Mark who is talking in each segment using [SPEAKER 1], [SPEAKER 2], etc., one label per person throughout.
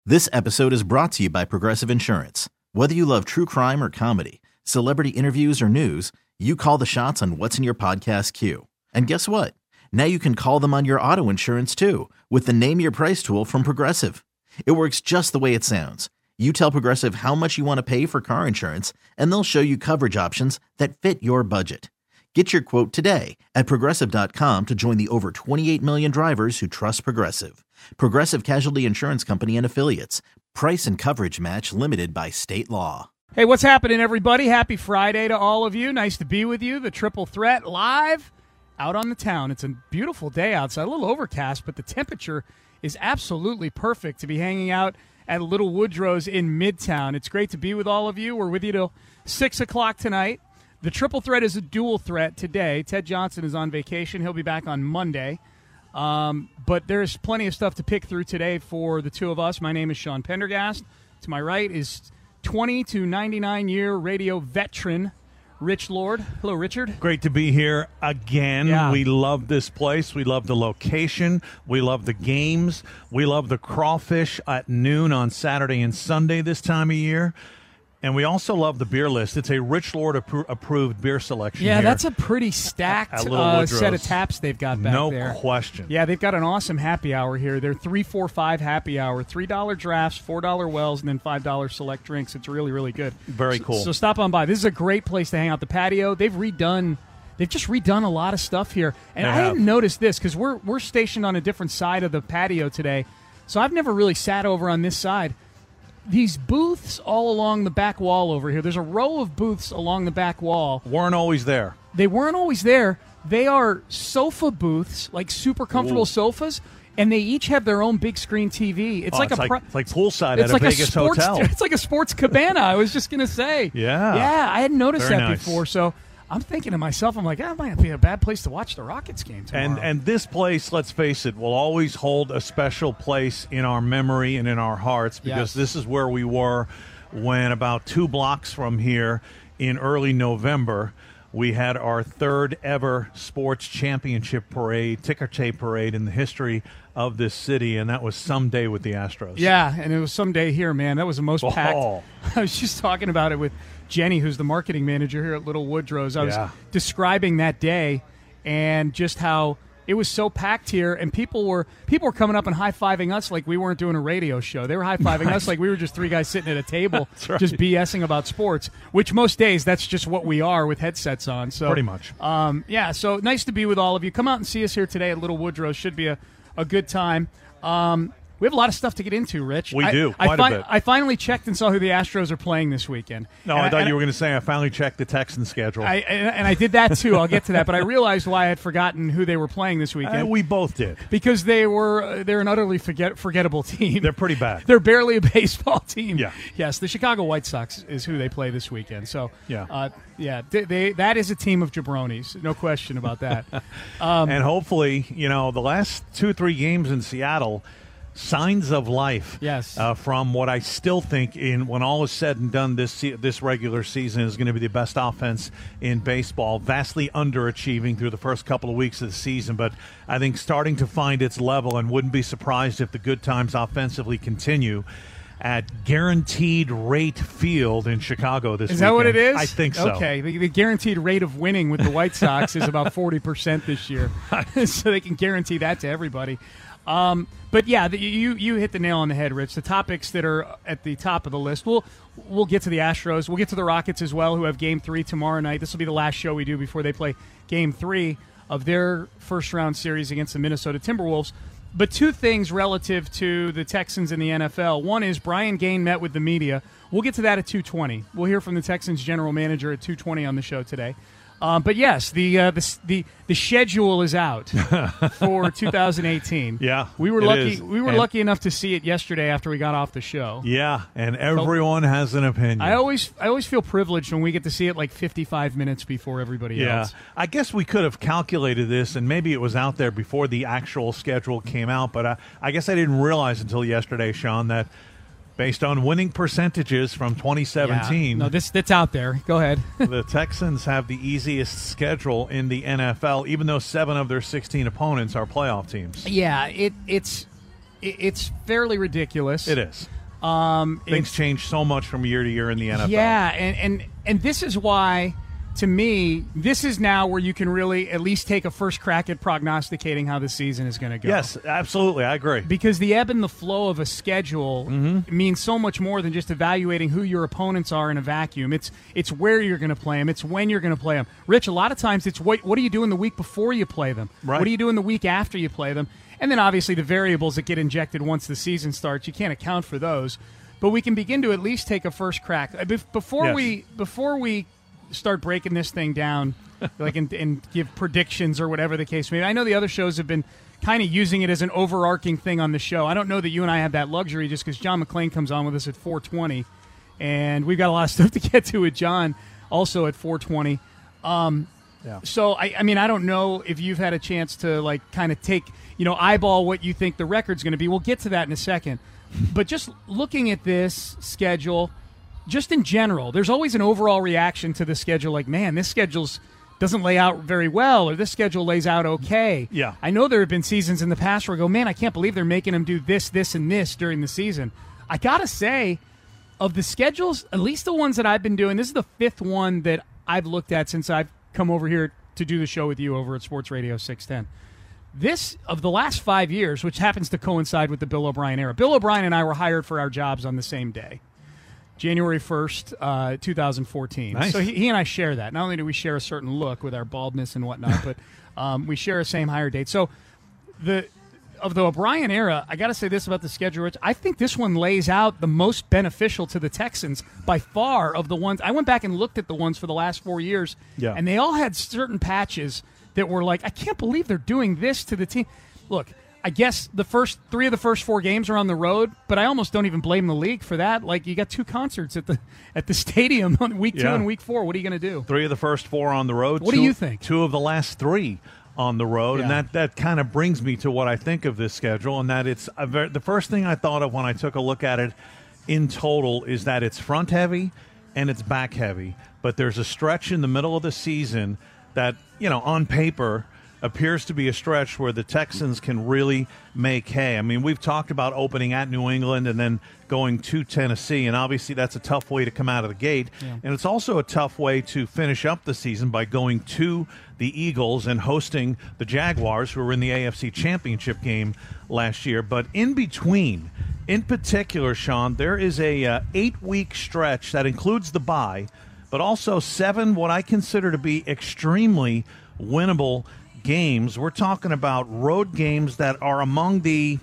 [SPEAKER 1] This episode is brought to you by Progressive Insurance. Whether you love true crime or comedy, celebrity interviews or news, you call the shots on what's in your podcast queue. And guess what? Now you can call them on your auto insurance too with the Name Your Price tool from Progressive. It works just the way it sounds. You tell Progressive how much you want to pay for car insurance, and they'll show you coverage options that fit your budget. Get your quote today at Progressive.com to join the over 28 million drivers who trust Progressive. Progressive Casualty Insurance Company and Affiliates. Price and coverage match limited by state law.
[SPEAKER 2] Hey, what's happening, everybody? Happy Friday to all of you. Nice to be with you. The Triple Threat live out on the town. It's a beautiful day outside, a little overcast, but the temperature is absolutely perfect to be hanging out at Little Woodrow's in Midtown. It's great to be with all of you. We're with you till 6 o'clock tonight. The Triple Threat is a dual threat today. Ted Johnson is on vacation. He'll be back on Monday. But there's plenty of stuff to pick through today for the two of us. My name is Sean Pendergast. To my right is 20 to 99-year radio veteran Rich Lord. Hello, Richard.
[SPEAKER 3] Great to be here again.
[SPEAKER 2] Yeah.
[SPEAKER 3] We love this place. We love the location. We love the games. We love the crawfish at noon on Saturday and Sunday this time of year. And we also love the beer list. It's a Rich Lord approved beer selection.
[SPEAKER 2] Yeah,
[SPEAKER 3] here
[SPEAKER 2] that's a pretty stacked set of taps they've got back there.
[SPEAKER 3] No question.
[SPEAKER 2] Yeah, they've got an awesome happy hour here. They're 3, 4, 5 happy hour, $3 drafts, $4 wells, and then $5 select drinks. It's really, really good.
[SPEAKER 3] Very cool.
[SPEAKER 2] So stop on by. This is a great place to hang out. The patio, they've just redone a lot of stuff here. And I hadn't noticed this because we're stationed on a different side of the patio today. So I've never really sat over on this side. These booths all along the back wall over here, there's a row of booths along the back wall.
[SPEAKER 3] Weren't always there.
[SPEAKER 2] They weren't always there. They are sofa booths, like super comfortable sofas, and they each have their own big screen TV. It's like
[SPEAKER 3] poolside at a Vegas hotel.
[SPEAKER 2] It's like a sports cabana, I was just going to say.
[SPEAKER 3] Yeah.
[SPEAKER 2] Yeah, I hadn't noticed
[SPEAKER 3] Very
[SPEAKER 2] that
[SPEAKER 3] nice.
[SPEAKER 2] before, so I'm thinking to myself, I'm like, that might not be a bad place to watch the Rockets game tomorrow.
[SPEAKER 3] And this place, let's face it, will always hold a special place in our memory and in our hearts because this is where we were when about 2 blocks from here in early November, we had our third ever sports championship parade, ticker tape parade in the history of this city, and that was someday with the Astros.
[SPEAKER 2] Yeah, and it was someday here, man. That was the most packed. I was just talking about it with Jenny, who's the marketing manager here at Little Woodrow's. I was describing that day and just how it was so packed here, and people were coming up and high-fiving us like we weren't doing a radio show. They were high-fiving us like we were just 3 guys sitting at a table just BSing about sports, which most days that's just what we are with headsets on. So
[SPEAKER 3] pretty much.
[SPEAKER 2] So nice to be with all of you. Come out and see us here today at Little Woodrow's. Should be a good time. We have a lot of stuff to get into, Rich.
[SPEAKER 3] We do, quite a bit.
[SPEAKER 2] I finally checked and saw who the Astros are playing this weekend.
[SPEAKER 3] No, I thought you were going to say I finally checked the Texans schedule.
[SPEAKER 2] And I did that, too. I'll get to that. But I realized why I had forgotten who they were playing this weekend.
[SPEAKER 3] We both did.
[SPEAKER 2] Because they're an utterly forgettable team.
[SPEAKER 3] They're pretty bad.
[SPEAKER 2] They're barely a baseball team.
[SPEAKER 3] Yeah.
[SPEAKER 2] Yes, the Chicago White Sox is who they play this weekend. So,
[SPEAKER 3] yeah,
[SPEAKER 2] that is a team of jabronis. No question about that.
[SPEAKER 3] And hopefully, the last 2 or 3 games in Seattle – signs of life.
[SPEAKER 2] Yes.
[SPEAKER 3] From what I still think, when all is said and done, this regular season is going to be the best offense in baseball. Vastly underachieving through the first couple of weeks of the season, but I think starting to find its level, and wouldn't be surprised if the good times offensively continue at Guaranteed Rate Field in Chicago this weekend.
[SPEAKER 2] Is that what it is?
[SPEAKER 3] I think so.
[SPEAKER 2] Okay. The guaranteed rate of winning with the White Sox is about 40% this year. So they can guarantee that to everybody. But yeah, you hit the nail on the head, Rich. The topics that are at the top of the list. We'll get to the Astros. We'll get to the Rockets as well, who have Game 3 tomorrow night. This will be the last show we do before they play Game 3 of their first-round series against the Minnesota Timberwolves. But 2 things relative to the Texans in the NFL. One is Brian Gain met with the media. We'll get to that at 2:20. We'll hear from the Texans general manager at 2:20 on the show today. But yes, the schedule is out for 2018.
[SPEAKER 3] Yeah,
[SPEAKER 2] we were lucky. We were lucky enough to see it yesterday after we got off the show.
[SPEAKER 3] Yeah, and everyone has an opinion.
[SPEAKER 2] I always feel privileged when we get to see it like 55 minutes before everybody else.
[SPEAKER 3] I guess we could have calculated this, and maybe it was out there before the actual schedule came out. But I guess I didn't realize until yesterday, Sean, that based on winning percentages from 2017.
[SPEAKER 2] Yeah. No, that's out there. Go ahead.
[SPEAKER 3] The Texans have the easiest schedule in the NFL, even though 7 of their 16 opponents are playoff teams.
[SPEAKER 2] Yeah, it's fairly ridiculous.
[SPEAKER 3] It is. Things change so much from year to year in the NFL.
[SPEAKER 2] Yeah, and this is why, to me, this is now where you can really at least take a first crack at prognosticating how the season is going to go.
[SPEAKER 3] Yes, absolutely. I agree.
[SPEAKER 2] Because the ebb and the flow of a schedule means so much more than just evaluating who your opponents are in a vacuum. It's where you're going to play them. It's when you're going to play them. Rich, a lot of times it's what do you do in the week before you play them?
[SPEAKER 3] Right.
[SPEAKER 2] What do you do in the week after you play them? And then obviously the variables that get injected once the season starts, you can't account for those. But we can begin to at least take a first crack. Before we start breaking this thing down, like and give predictions or whatever the case may be. I know the other shows have been kind of using it as an overarching thing on the show. I don't know that you and I have that luxury just because John McClain comes on with us at 4:20, and we've got a lot of stuff to get to with John also at 4:20. So I mean, I don't know if you've had a chance to like kind of take, eyeball what you think the record's going to be. We'll get to that in a second. But just looking at this schedule, just in general, there's always an overall reaction to the schedule like, man, this schedule doesn't lay out very well, or this schedule lays out okay.
[SPEAKER 3] Yeah.
[SPEAKER 2] I know there have been seasons in the past where I go, man, I can't believe they're making them do this, this, and this during the season. I got to say, of the schedules, at least the ones that I've been doing, this is the fifth one that I've looked at since I've come over here to do the show with you over at Sports Radio 610. This, of the last 5 years, which happens to coincide with the Bill O'Brien era. Bill O'Brien and I were hired for our jobs on the same day, January 1st, 2014.
[SPEAKER 3] Nice.
[SPEAKER 2] So he and I share that. Not only do we share a certain look with our baldness and whatnot, but we share a same hire date. So of the O'Brien era, I got to say this about the schedule, Rich. I think this one lays out the most beneficial to the Texans by far of the ones. I went back and looked at the ones for the last 4 years, and they all had certain patches that were like, I can't believe they're doing this to the team. Look, I guess the first 3 of the first 4 games are on the road, but I almost don't even blame the league for that. Like, you got 2 concerts at the stadium on week 2 and week 4. What are you going to do?
[SPEAKER 3] 3 of the first 4 on the road.
[SPEAKER 2] What do you think?
[SPEAKER 3] 2 of the last 3 on the road, and that kind of brings me to what I think of this schedule, and that it's the first thing I thought of when I took a look at it in total is that it's front heavy and it's back heavy, but there's a stretch in the middle of the season that, on paper appears to be a stretch where the Texans can really make hay. I mean, we've talked about opening at New England and then going to Tennessee, and obviously that's a tough way to come out of the gate. Yeah. And it's also a tough way to finish up the season by going to the Eagles and hosting the Jaguars, who were in the AFC Championship game last year. But in between, in particular, Sean, there is a 8-week stretch that includes the bye, but also 7 what I consider to be extremely winnable games. We're talking about road games that are among the,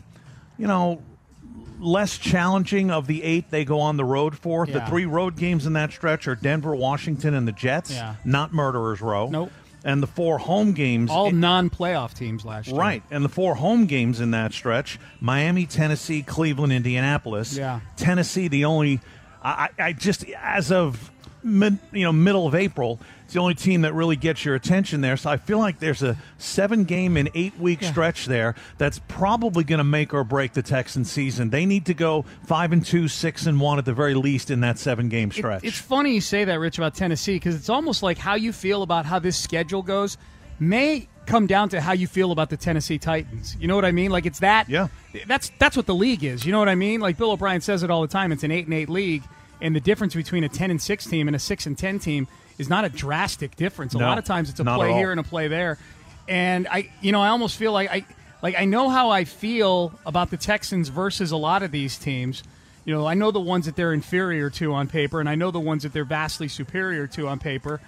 [SPEAKER 3] less challenging of the 8 they go on the road for. Yeah. The 3 road games in that stretch are Denver, Washington, and the Jets, not Murderers Row.
[SPEAKER 2] Nope.
[SPEAKER 3] And the 4 home games.
[SPEAKER 2] All non-playoff teams last year.
[SPEAKER 3] Right. And the 4 home games in that stretch, Miami, Tennessee, Cleveland, Indianapolis.
[SPEAKER 2] Yeah.
[SPEAKER 3] Tennessee, the only, I just, as of middle of April, it's the only team that really gets your attention there. So I feel like there's a 7-game and 8-week stretch there that's probably going to make or break the Texans season. They need to go 5-2, 6-1 at the very least in that 7-game stretch.
[SPEAKER 2] It's funny you say that, Rich, about Tennessee, because it's almost like how you feel about how this schedule goes may come down to how you feel about the Tennessee Titans. You know what I mean? Like, it's that.
[SPEAKER 3] Yeah.
[SPEAKER 2] That's what the league is. You know what I mean? Like Bill O'Brien says it all the time. It's an 8-8 league, and the difference between a 10-6 team and a 6-10 team is not a drastic difference. A lot of times it's a play here and a play there. And I almost feel like I know how I feel about the Texans versus a lot of these teams. I know the ones that they're inferior to on paper, and I know the ones that they're vastly superior to on paper.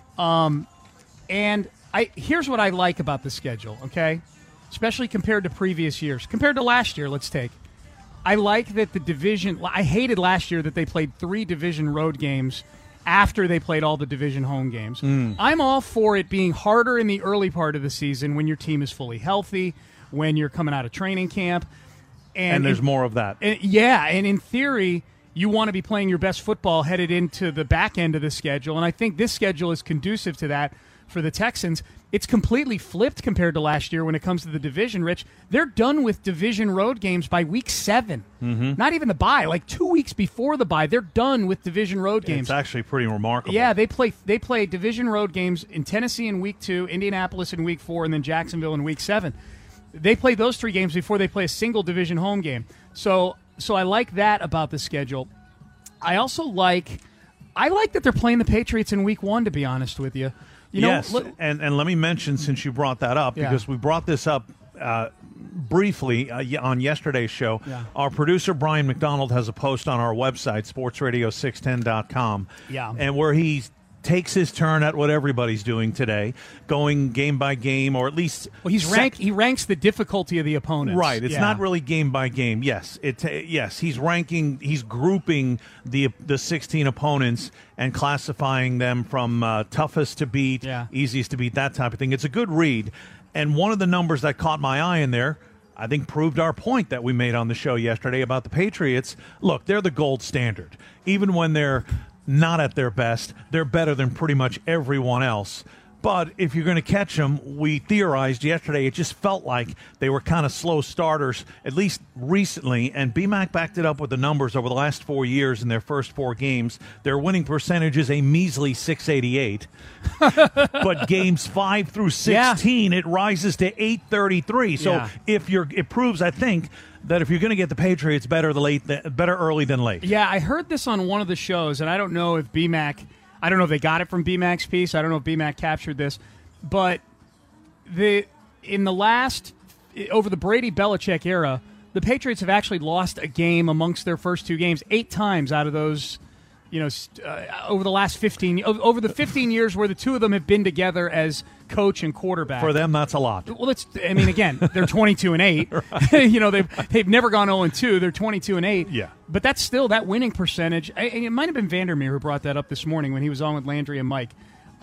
[SPEAKER 2] And here's what I like about the schedule, okay? Especially compared to previous years. Compared to last year, let's take. I like that the division – I hated last year that they played 3 division road games after they played all the division home games. I'm all for it being harder in the early part of the season when your team is fully healthy, when you're coming out of training camp.
[SPEAKER 3] And there's more of that.
[SPEAKER 2] And in theory, you want to be playing your best football headed into the back end of the schedule, and I think this schedule is conducive to that for the Texans. It's completely flipped compared to last year when it comes to the division, Rich. They're done with division road games by week 7. Mm-hmm. Not even the bye. Like 2 weeks before the bye, they're done with division road games.
[SPEAKER 3] It's actually pretty remarkable.
[SPEAKER 2] Yeah, they play division road games in Tennessee in week 2, Indianapolis in week 4, and then Jacksonville in week 7. They play those 3 games before they play a single division home game. So So I like that about the schedule. I also like that they're playing the Patriots in Week 1, to be honest with you.
[SPEAKER 3] Yes, and let me mention, since you brought that up, because we brought this up briefly on yesterday's show.
[SPEAKER 2] Yeah.
[SPEAKER 3] Our producer, Brian McDonald, has a post on our website, sportsradio610.com, and where he takes his turn at what everybody's doing today, going game by game, or at least
[SPEAKER 2] he ranks the difficulty of the opponents.
[SPEAKER 3] Right, it's not really game by game. Yes, he's grouping the 16 opponents and classifying them from toughest to beat, easiest to beat, that type of thing. It's a good read, and one of the numbers that caught my eye in there, I think, proved our point that we made on the show yesterday about the Patriots. Look, they're the gold standard. Even when they're not at their best, they're better than pretty much everyone else. But if you're going to catch them, we theorized yesterday, it just felt like they were kind of slow starters, at least recently, and BMAC backed it up with the numbers over the last 4 years in their first 4 games. Their winning percentage is a measly .688, but games 5 through 16, it rises to .833. So it proves, I think, that if you're going to get the Patriots, better early than late. Yeah,
[SPEAKER 2] I heard this on one of the shows, and I don't know if BMAC, I don't know if they got it from BMAC's piece. I don't know if BMAC captured this, but over the Brady Belichick era, the Patriots have actually lost a game amongst their first 2 games 8 times out of those. Over the last 15 years where the two of them have been together as coach and quarterback.
[SPEAKER 3] For them, that's a lot.
[SPEAKER 2] Well, again, they're 22-8. Right. They've never gone 0-2. They're 22-8.
[SPEAKER 3] Yeah.
[SPEAKER 2] But that's still that winning percentage. And it might have been Vandermeer who brought that up this morning when he was on with Landry and Mike.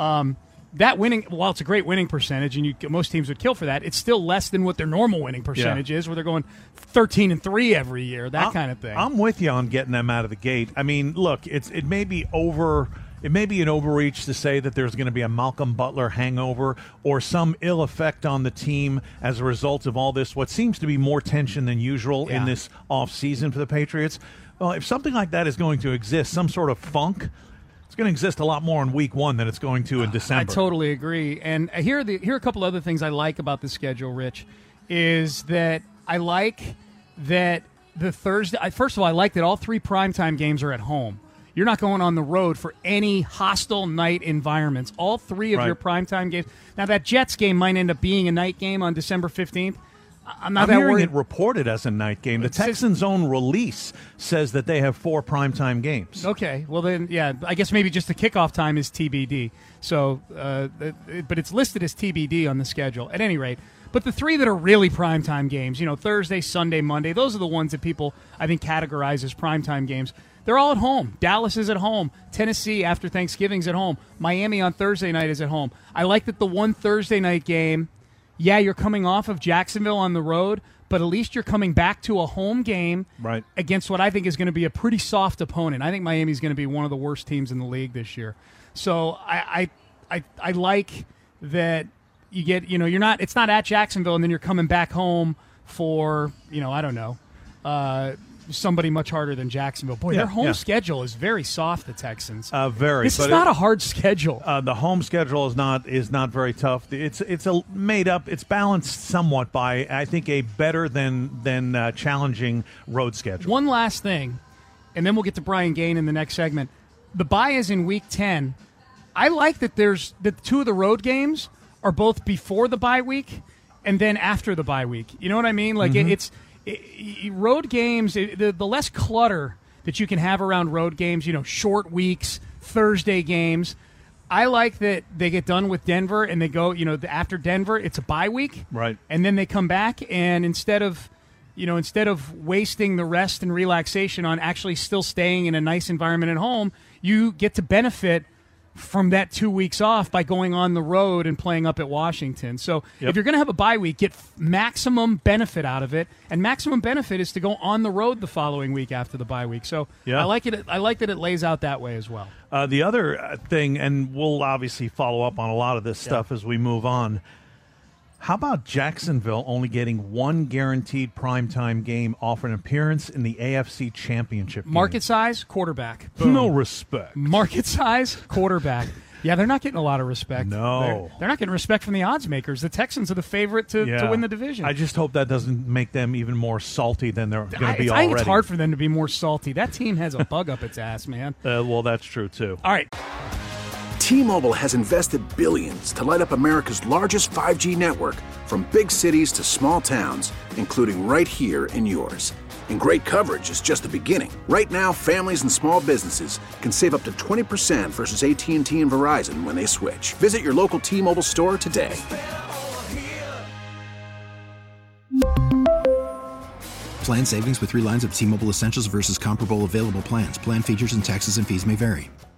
[SPEAKER 2] That winning, while it's a great winning percentage, and most teams would kill for that, it's still less than what their normal winning percentage is, where they're going 13-3 every year, that kind of thing.
[SPEAKER 3] I'm with you on getting them out of the gate. I mean, look, it may be an overreach to say that there's going to be a Malcolm Butler hangover or some ill effect on the team as a result of all this, what seems to be more tension than usual in this offseason for the Patriots. Well, if something like that is going to exist, some sort of funk, it's going to exist a lot more in Week 1 than it's going to in December.
[SPEAKER 2] I totally agree. And here are a couple other things I like about the schedule, Rich, is that I like that the Thursday – first of all, I like that all 3 primetime games are at home. You're not going on the road for any hostile night environments. All 3 of your primetime games. Now, that Jets game might end up being a night game on December 15th. I'm
[SPEAKER 3] hearing it reported as a night game. The Texans' own release says that they have 4 primetime games.
[SPEAKER 2] Okay, well then, I guess maybe just the kickoff time is TBD. So, but it's listed as TBD on the schedule. At any rate, but the 3 that are really primetime games, Thursday, Sunday, Monday, those are the ones that people, I think, categorize as primetime games. They're all at home. Dallas is at home. Tennessee after Thanksgiving's at home. Miami on Thursday night is at home. I like that the one Thursday night game, you're coming off of Jacksonville on the road, but at least you're coming back to a home game against what I think is going to be a pretty soft opponent. I think Miami's going to be one of the worst teams in the league this year. So I like that you get, it's not at Jacksonville and then you're coming back home for, I don't know, somebody much harder than Jacksonville. Boy, their home schedule is very soft, the Texans.
[SPEAKER 3] Very.
[SPEAKER 2] This is not a hard schedule.
[SPEAKER 3] The home schedule is not very tough. It's made up. It's balanced somewhat by, I think, a better than challenging road schedule.
[SPEAKER 2] One last thing, and then we'll get to Brian Gain in the next segment. The bye is in Week 10. I like that there's the 2 of the road games are both before the bye week and then after the bye week. You know what I mean? Like road games, the less clutter that you can have around road games, short weeks, Thursday games. I like that they get done with Denver and they go, after Denver, it's a bye week.
[SPEAKER 3] Right.
[SPEAKER 2] And then they come back and instead of wasting the rest and relaxation on actually still staying in a nice environment at home, you get to benefit from that 2 weeks off by going on the road and playing up at Washington. So if you're going to have a bye week, get maximum benefit out of it, and maximum benefit is to go on the road the following week after the bye week. So I like it. I like that it lays out that way as well.
[SPEAKER 3] The other thing, and we'll obviously follow up on a lot of this stuff as we move on, how about Jacksonville only getting 1 guaranteed primetime game off an appearance in the AFC Championship game?
[SPEAKER 2] Market size, quarterback. Boom.
[SPEAKER 3] No respect.
[SPEAKER 2] Market size, quarterback. Yeah, they're not getting a lot of respect.
[SPEAKER 3] No.
[SPEAKER 2] They're not getting respect from the odds makers. The Texans are the favorite to win the division.
[SPEAKER 3] I just hope that doesn't make them even more salty than they're going to be already.
[SPEAKER 2] I think it's hard for them to be more salty. That team has a bug up its ass, man.
[SPEAKER 3] Well, that's true, too.
[SPEAKER 2] All right.
[SPEAKER 4] T-Mobile has invested billions to light up America's largest 5G network, from big cities to small towns, including right here in yours. And great coverage is just the beginning. Right now, families and small businesses can save up to 20% versus AT&T and Verizon when they switch. Visit your local T-Mobile store today.
[SPEAKER 5] Plan savings with 3 lines of T-Mobile Essentials versus comparable available plans. Plan features and taxes and fees may vary.